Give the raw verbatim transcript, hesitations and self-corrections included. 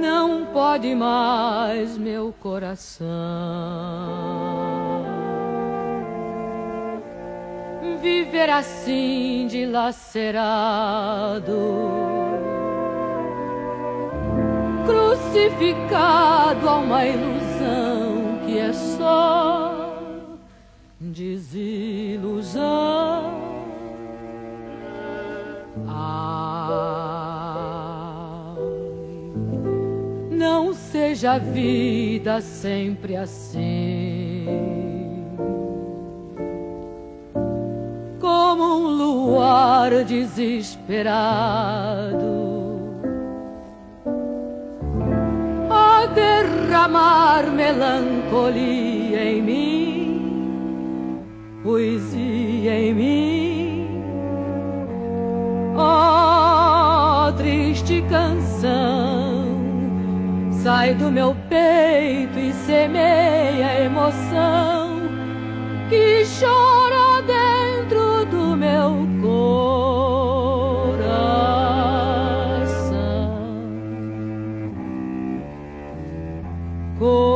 não pode mais meu coração viver assim dilacerado, crucificado a uma ilusão que é só desilusão. Não seja a vida sempre assim, como um luar desesperado a derramar melancolia em mim, poesia em mim. Oh, triste canção, sai do meu peito e semeia a emoção que chora dentro do meu coração.